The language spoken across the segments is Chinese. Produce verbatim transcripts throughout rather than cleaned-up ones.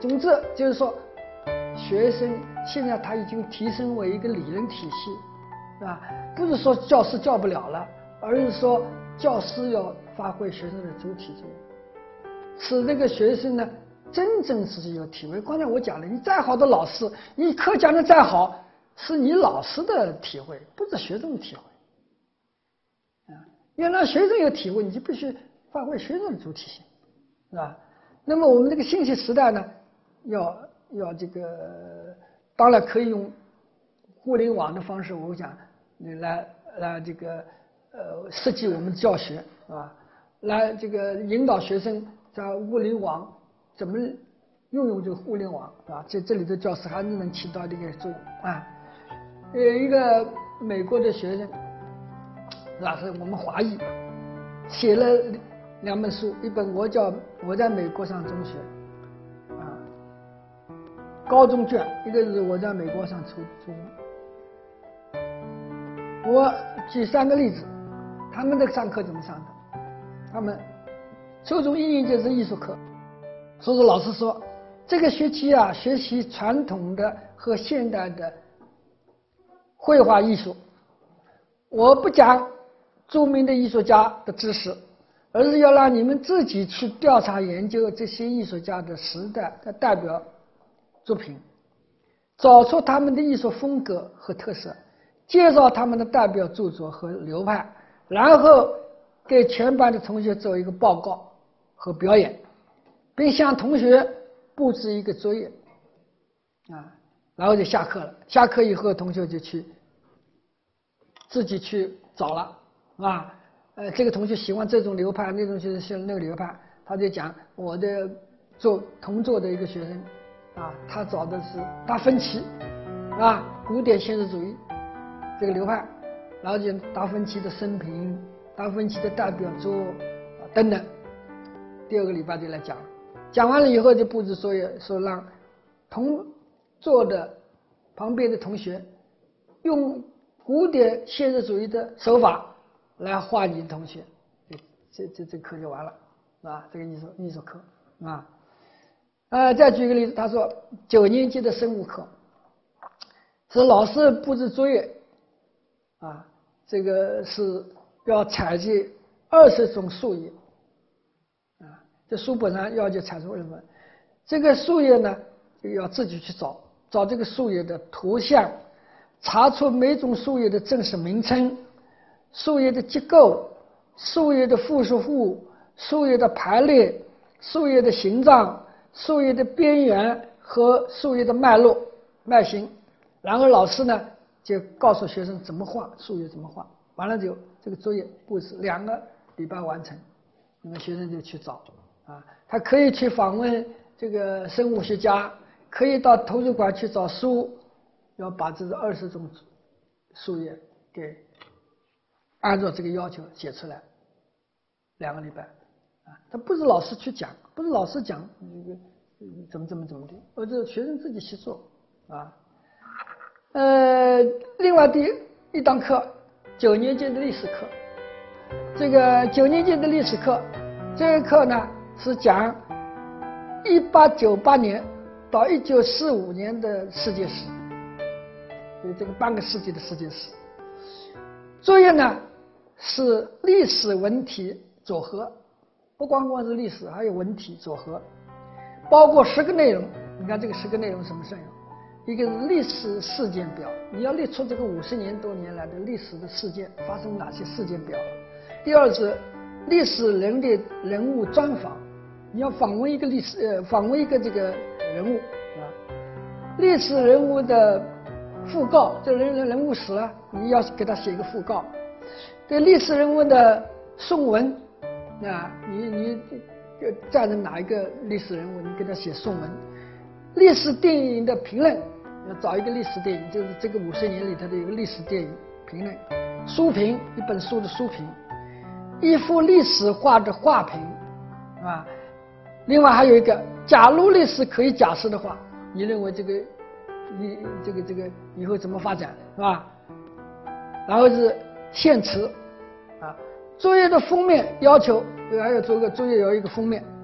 总之就是说，学生现在他已经提升为一个理论体系，是吧？不是说教师教不了了，而是说教师要发挥学生的主体作用，使这个学生呢真正是有体会。刚才我讲了，你再好的老师，你课讲的再好，是你老师的体会，不是学生的体会。啊，要让学生有体会，你就必须发挥学生的主体性，是吧？那么我们这个信息时代呢，要要这个，当然可以用互联网的方式，我想来来这个呃设计我们的教学，是吧？来这个引导学生在物联网怎么运用这个互联网，是吧？这这里的教师还是能起到这个作用啊。有一个美国的学生，是吧？是我们华裔，写了两本书，一本我叫我在美国上中学，啊，高中卷，一个是我在美国上初初中。我举三个例子，他们的上课怎么上的？他们初中一年级是艺术课，所以说老师说这个学期啊，学习传统的和现代的绘画艺术，我不讲著名的艺术家的知识，而是要让你们自己去调查研究这些艺术家的时代的代表作品，找出他们的艺术风格和特色，介绍他们的代表著作和流派，然后给全班的同学做一个报告和表演，并向同学布置一个作业，啊，然后就下课了。下课以后，同学就去自己去找了，啊，呃，这个同学喜欢这种流派，那种学生那个流派，他就讲我的做同桌的一个学生，啊，他找的是达芬奇，啊，古典现实主义这个流派，然后就达芬奇的生平、达芬奇的代表作啊等等。第二个礼拜就来讲，讲完了以后就布置作业，说让同桌的旁边的同学用古典现实主义的手法来画你的同学，这这这课就完了，啊，这个艺术艺术课啊。呃，再举个例子，他说九年级的生物课是老师布置作业，啊，这个是要采集二十种树叶，啊，这书本上要求采集二十种，这个树叶呢就要自己去找，找这个树叶的图像，查出每种树叶的正式名称、树叶的结构、树叶的附属物、树叶的排列、树叶的形状、树叶的边缘和树叶的脉络、脉形。然后老师呢就告诉学生怎么画树叶，怎么画。完了就这个作业布置两个礼拜完成，那么学生就去找啊，他可以去访问这个生物学家，可以到图书馆去找书，要把这个二十种树叶给按照这个要求写出来，两个礼拜啊，他不是老师去讲，不是老师讲这个怎么怎么怎么的，而是学生自己去做啊。呃，另外第一堂课，九年级的历史课，这个九年级的历史课，这个课呢是讲一八九八年到一九四五年的世界史，有这个半个世纪的世界史。作业呢是历史文体组合，不光光是历史，还有文体组合，包括十个内容。你看这个十个内容什么内容？一个是历史事件表，你要列出这个五十年多年来的历史的事件发生哪些事件表。第二是历史人的人物专访，你要访问一个历史呃访问一个这个人物啊，历史人物的讣告，这人人人物史啊，你要给他写一个讣告。对历史人物的颂文啊，你你站着哪一个历史人物，你给他写颂文。历史电影的评论，要找一个历史电影，就是这个五十年里头的一个历史电影评论。书评，一本书的书评，一幅历史画的画评，啊，另外还有一个，假如历史可以假设的话，你认为这个你这个这个以后怎么发展，是吧？然后是献词，啊，作业的封面要求还要做个作业有一个封面，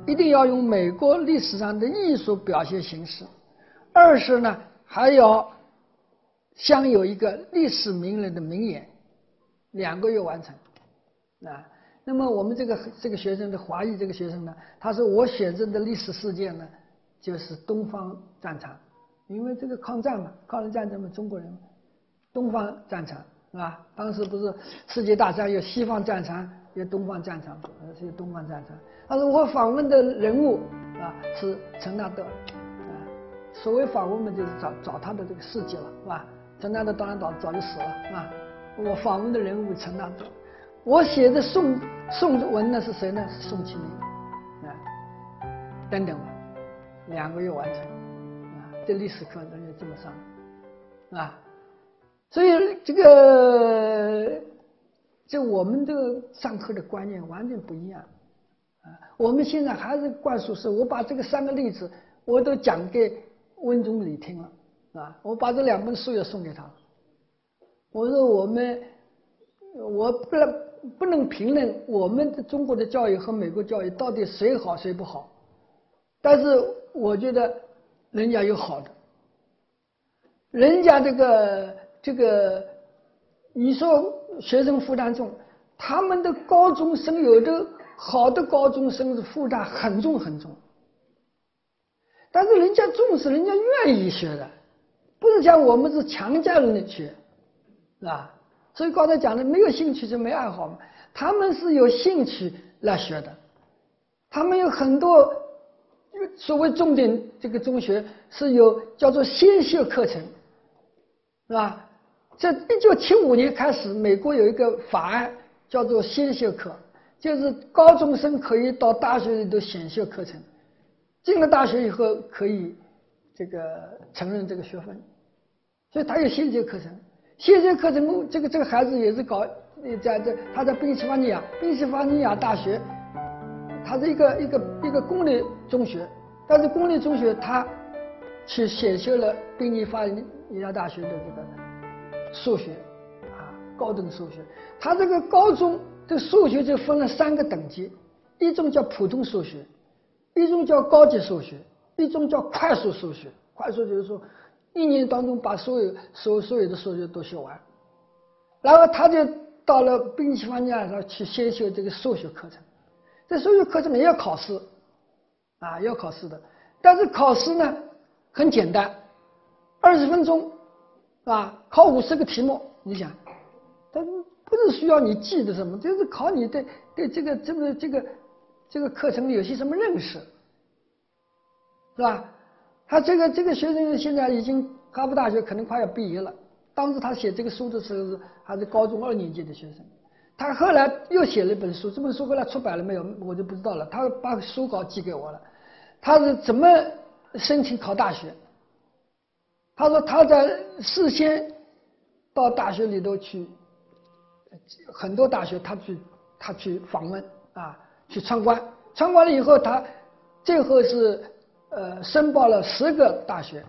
一定要用美国历史上的艺术表现形式；二是呢，还要镶有一个历史名人的名言，两个月完成啊。那么我们这个这个学生的华裔这个学生呢，他说我选择的历史事件呢，就是东方战场，因为这个抗战嘛，抗日战争嘛，中国人嘛，东方战场是吧？当时不是世界大战有西方战场，有东方战场，呃，是东方战场。他说我访问的人物啊是陈纳德啊，所谓访问嘛，就是找找他的这个事迹了，是吧？陈纳德当然早早就死了，是吧？我访问的人物陈纳德。我写的宋宋文呢是谁呢？是宋庆龄啊，等等吧，两个月完成啊。这历史课人家这么上啊，所以这个这我们这个上课的观念完全不一样啊。我们现在还是灌输是，我把这个三个例子我都讲给温宗礼听了啊，我把这两本书也送给他了。我说我们我不能。不能评论我们的中国的教育和美国教育到底谁好谁不好，但是我觉得人家有好的，人家这个这个，你说学生负担重，他们的高中生有的好的高中生是负担很重很重，但是人家重视，人家愿意学的，不是像我们是强加人的学，是吧？所以刚才讲的没有兴趣就没爱好嘛，他们是有兴趣来学的，他们有很多所谓重点这个中学是有叫做先修课程，是吧？这一九七五年开始，美国有一个法案叫做先修课，就是高中生可以到大学里头选修课程，进了大学以后可以这个承认这个学分，所以他有先修课程。先修课程，这个这个孩子也是搞在这，他在宾夕法尼亚，宾夕法尼亚大学，他是一个一个一个公立中学，但是公立中学他去选修了宾夕法尼亚大学的这个数学啊，高等数学。他这个高中这数学就分了三个等级，一种叫普通数学，一种叫高级数学，一种叫快速数学。快速就是说一年当中把所有所所有的数学都学完，然后他就到了宾夕法尼亚上去先修这个数学课程。这数学课程也要考试啊，要考试的，但是考试呢很简单，二十分钟啊，考五十个题目。你想，它不是需要你记得什么，就是考你对对这个这个这个这个课程有些什么认识，是吧？他这个这个学生现在已经哈佛大学可能快要毕业了，当时他写这个书的时候是还是高中二年级的学生，他后来又写了一本书，这本书后来出版了没有我就不知道了，他把书稿寄给我了。他是怎么申请考大学？他说他在事先到大学里头去，很多大学他去他去访问啊，去参观，参观了以后他最后是呃申报了十个大学，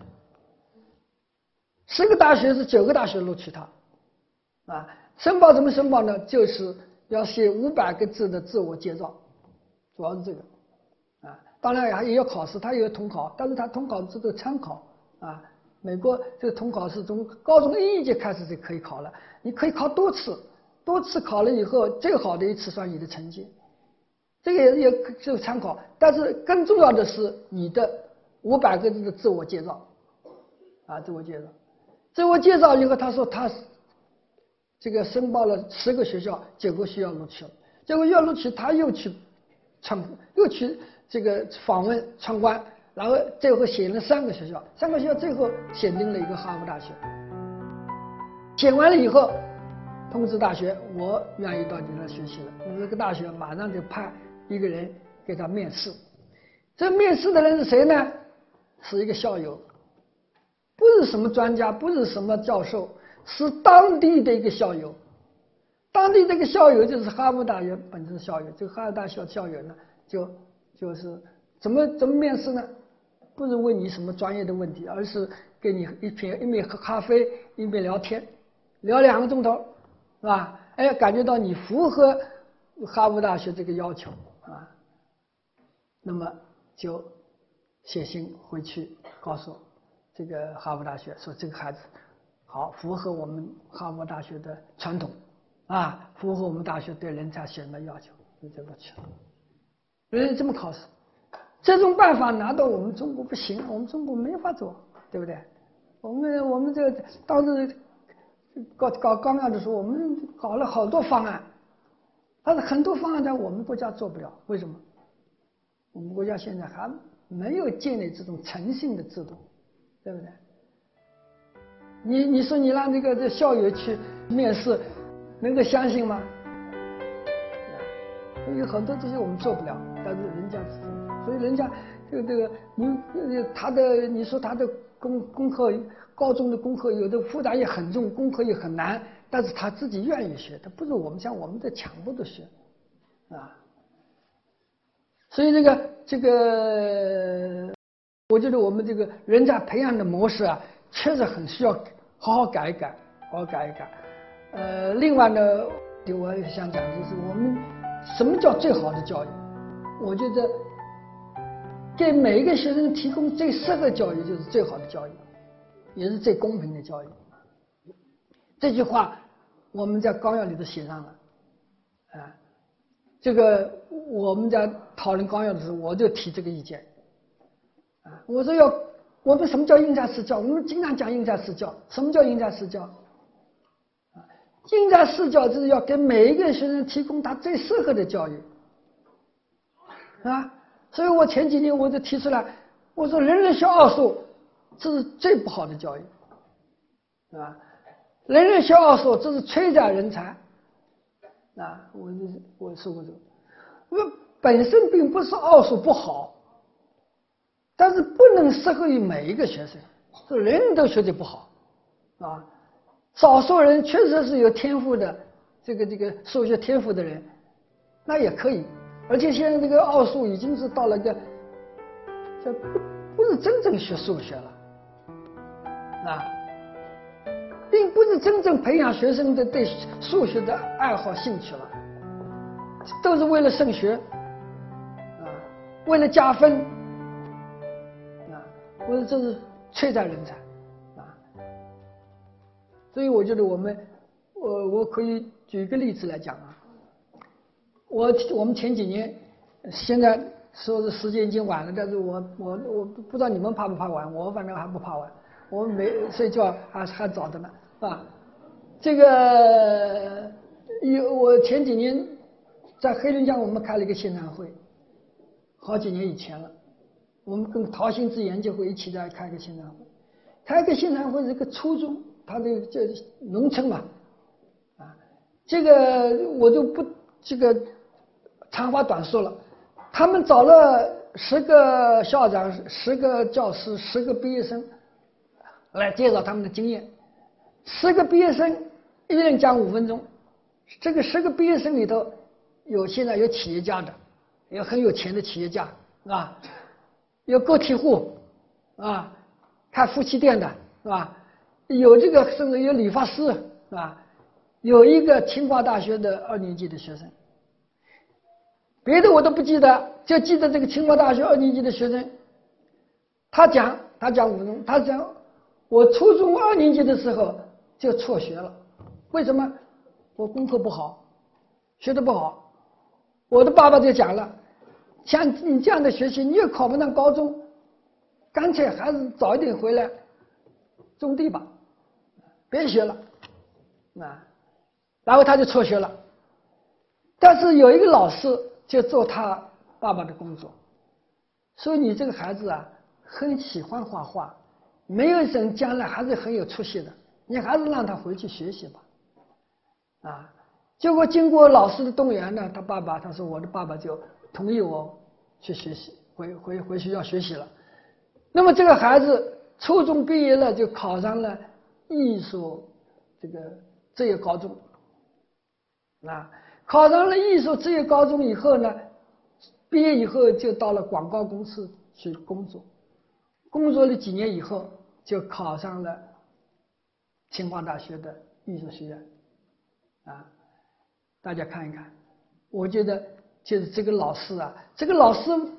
十个大学是九个大学录取他啊。申报怎么申报呢？就是要写五百个字的自我介绍，主要是这个啊。当然还也要考试，他也有统考，但是他统考只是参考啊。美国这个统考是从高中一年级开始就可以考了，你可以考多次，多次考了以后，最好的一次算你的成绩，这个也也是参考。但是更重要的是你的五百个字的自我介绍啊，自我介绍，自我介绍以后，他说他这个申报了十个学校，九个学校录取了，结果要录取，他又去参又去这个访问参观，然后最后选了三个学校，三个学校最后选定了一个哈佛大学。选完了以后，通知大学，我愿意到你那学习了。这个大学马上就派一个人给他面试。这面试的人是谁呢？是一个校友，不是什么专家，不是什么教授，是当地的一个校友。当地这个校友就是哈佛大学本身的校友。这个哈佛大学校友呢，就就是怎么怎么面试呢？不是问你什么专业的问题，而是给你一瓶一面喝咖啡，一面聊天，聊两个钟头，是吧？哎，感觉到你符合哈佛大学这个要求啊。 那么就写信回去告诉这个哈佛大学，说这个孩子好，符合我们哈佛大学的传统啊，符合我们大学对人才选的要求，就这个去了。人家这么考试，这种办法拿到我们中国不行，我们中国没法做，对不对？我们我们这个当时搞搞纲要的时候，我们搞了好多方案，但是很多方案在我们国家做不了，为什么？我们国家现在还没有建立这种诚信的制度，对不对？你你说你让这个这校友去面试，能够相信吗？有很多这些我们做不了，但是人家是，所以人家这个这个你他的你说他的功功课，高中的功课有的负担也很重，功课也很难，但是他自己愿意学，他不是我们像我们在强迫的学，啊。所以这个这个，我觉得我们这个人才培养的模式啊，确实很需要好好改一改，好好改一改。呃，另外呢，我也想讲就是我们什么叫最好的教育？我觉得给每一个学生提供最适合教育就是最好的教育，也是最公平的教育。这句话我们在纲要里头写上了，啊。这个我们在讨论纲要的时候，我就提这个意见，啊，我说要我们什么叫因材施教？我们经常讲因材施教，什么叫因材施教？啊，因材施教就是要给每一个学生提供他最适合的教育，啊，所以我前几年我就提出来，我说人人学奥数，这是最不好的教育，啊，人人学奥数，这是摧残人才。啊，我我说过这个，我本身并不是奥数不好，但是不能适合于每一个学生，是人人都学的不好，啊，少数人确实是有天赋的，这个这个数学天赋的人，那也可以，而且现在这个奥数已经是到了个，这不不是真正学数学了，啊。并不是真正培养学生的对数学的爱好兴趣了，都是为了升学，啊，为了加分，啊，我说这是摧残人才，啊，所以我觉得我们，我我可以举一个例子来讲啊，我我们前几年，现在说是时间已经晚了，但是我我我不知道你们怕不怕晚，我反正还不怕晚。我们没睡觉还还早的呢，啊，这个有我前几年在黑龙江我们开了一个线谈会，好几年以前了，我们跟陶行知研究会一起在开个线谈会，开个线谈会是一个初中，他的这农村嘛，啊，这个我就不这个长话短说了，他们找了十个校长、十个教师、十个毕业生。来介绍他们的经验，十个毕业生一人讲五分钟。这个十个毕业生里头，有现在有企业家的，有很有钱的企业家啊，有个体户啊，开夫妻店的是吧？有这个甚至有理发师是吧？有一个清华大学的二年级的学生，别的我都不记得，就记得这个清华大学二年级的学生，他讲他讲五分钟，他讲。我初中二年级的时候就辍学了，为什么？我功课不好，学得不好。我的爸爸就讲了，像你这样的学习，你又考不上高中，干脆还是早一点回来种地吧，别学了，啊，然后他就辍学了。但是有一个老师就做他爸爸的工作，说你这个孩子啊，很喜欢画画。没有人将来还是很有出息的，你还是让他回去学习吧，啊！结果经过老师的动员呢，他爸爸他说我的爸爸就同意我去学习，回回回学校学习了。那么这个孩子初中毕业了，就考上了艺术这个职业高中，啊，考上了艺术职业高中以后呢，毕业以后就到了广告公司去工作，工作了几年以后。就考上了清华大学的艺术学院，啊，大家看一看，我觉得就是这个老师啊，这个老师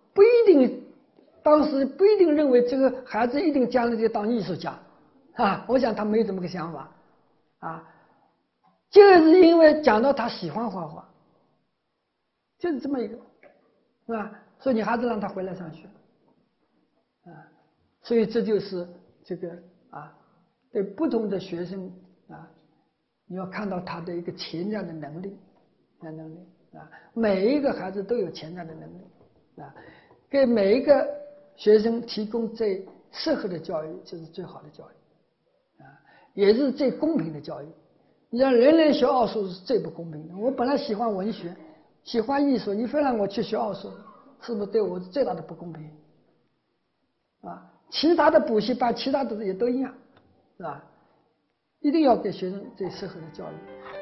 不一定，当时不一定认为这个孩子一定将来就当艺术家啊。我想他没有这么个想法啊，就是因为讲到他喜欢画画，就是这么一个，是吧？所以你还是让他回来上学啊。所以这就是这个啊，对不同的学生啊，你要看到他的一个潜在的能力，能力啊，每一个孩子都有潜在的能力啊，给每一个学生提供最适合的教育，就是最好的教育啊，也是最公平的教育。你让人人学奥数是最不公平的。我本来喜欢文学，喜欢艺术，你非让我去学奥数，是不是对我最大的不公平？啊，其他的补习班，其他的也都一样，是吧？一定要给学生最适合的教育。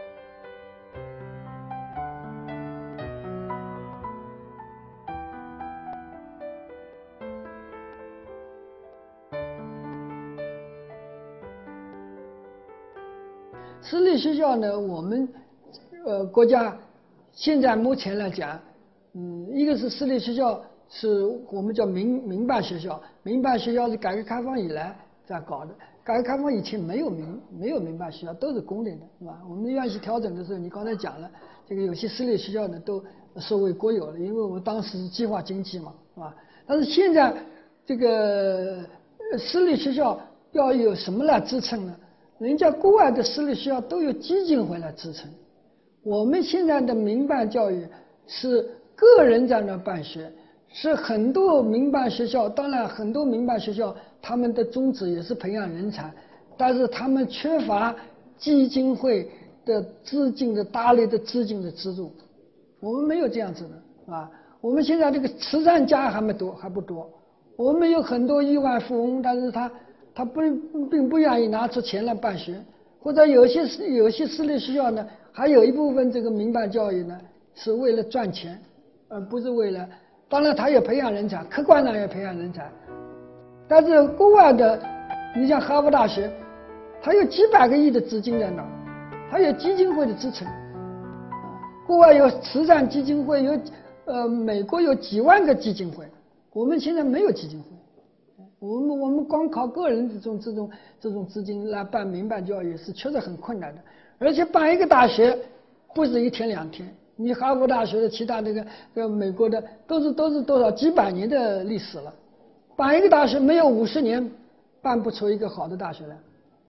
私立学校呢，我们呃国家现在目前来讲，嗯，一个是私立学校是我们叫民民办学校，民办学校是改革开放以来在搞的，改革开放以前没有民没有民办学校，都是公立的，是吧？我们院系调整的时候，你刚才讲了，这个有些私立学校呢都收为国有了，因为我们当时是计划经济嘛，是吧？但是现在这个私立学校要有什么来支撑呢？人家国外的私立学校都有基金会来支撑，我们现在的民办教育是个人在那办学，是很多民办学校，当然很多民办学校他们的宗旨也是培养人才，但是他们缺乏基金会的资金的大力的资金的资助，我们没有这样子的啊。我们现在这个慈善家还没多，还不多。我们有很多亿万富翁，但是他他不并不愿意拿出钱来办学，或者有些有些私立学校呢，还有一部分这个民办教育呢是为了赚钱，而不是为了。当然，他也培养人才，客观上也培养人才。但是国外的，你像哈佛大学，它有几百个亿的资金在那儿，它有基金会的支撑。国外有慈善基金会，有呃，美国有几万个基金会，我们现在没有基金会。我们我们光靠个人这种这种这种资金来办民办教育是确实很困难的，而且办一个大学不是一天两天。你哈佛大学的其他这个呃美国的都是都是多少几百年的历史了，办一个大学没有五十年办不出一个好的大学来。